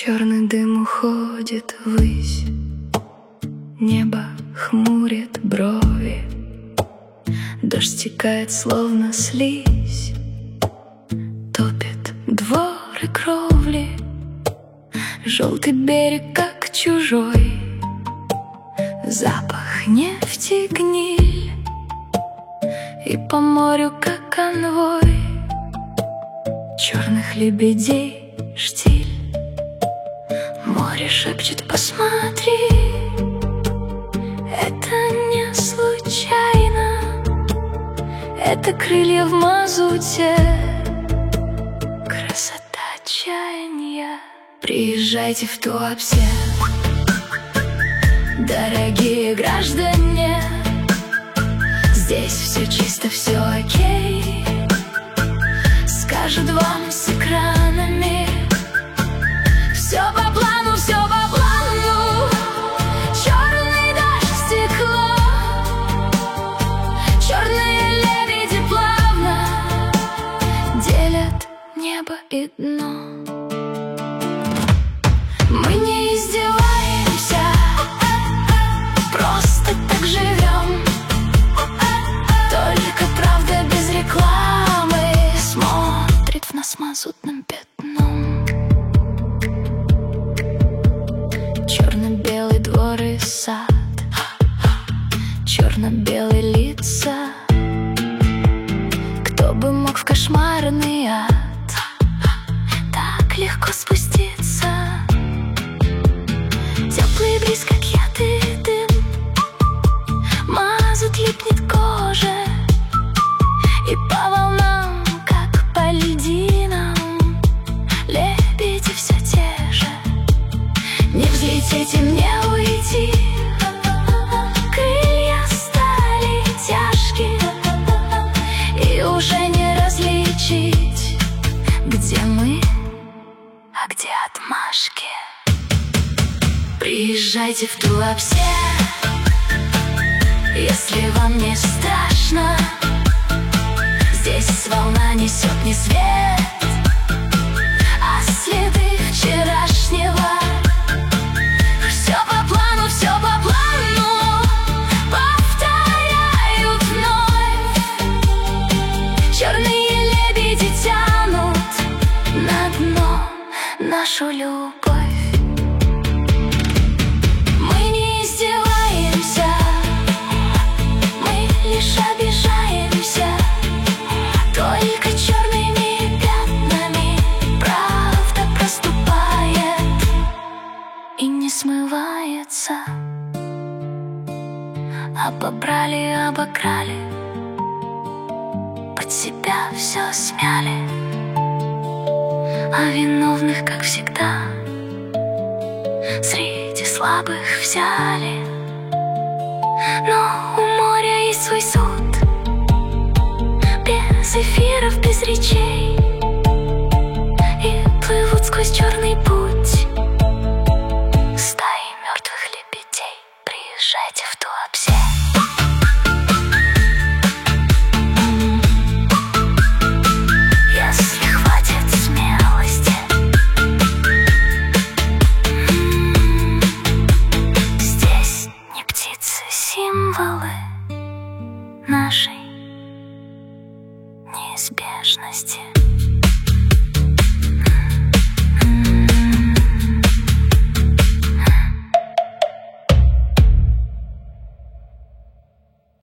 Черный дым уходит ввысь, небо хмурит брови, дождь стекает, словно слизь, топит дворы кровли. Желтый берег, как чужой, запах нефти, гниль, и по морю, как конвой, черных лебедей штиль. Море шепчет: посмотри, это не случайно, это крылья в мазуте, красота отчаяния. Приезжайте в Туапсе, дорогие граждане, здесь все чисто, все окей, скажут вам с экранами. Все по плану, все по плану. Черный дождь, стекло, черные лебеди плавно делят небо и дно. Мы не издеваемся, просто так живем. Только правда без рекламы смотрит в нас мазутным пятном. Черно-белый двор и сад, черно-белые лица. Кто бы мог в кошмарный ад так легко спуститься? Теплый бриз, как яд и дым, мазут, липнет кожа, и по волнам, как по льдинам, лебеди все те же. Не взлететь, им не уйти, крылья стали тяжкие, и уже не различить, где мы, а где отмашки. Приезжайте в Туапсе, если вам не страшно. Здесь волна несет не свет, а следы вчерашнего. Все по плану, все по плану, повторяют вновь. Черные лебеди тянут на дно нашу любовь. Мы не издеваемся, мы лишь обижаемся. Только черными пятнами правда проступает и не смывается. Обобрали, обокрали, под себя все смяли, а виновных, как всегда, среди слабых взяли. Но у моря есть свой суд, без эфиров, без речей, и плывут сквозь черный путь стаи мертвых лебедей. Приезжайте в Туапсе. Если хватит смелости, здесь не птицы, символы нашей неизбежности.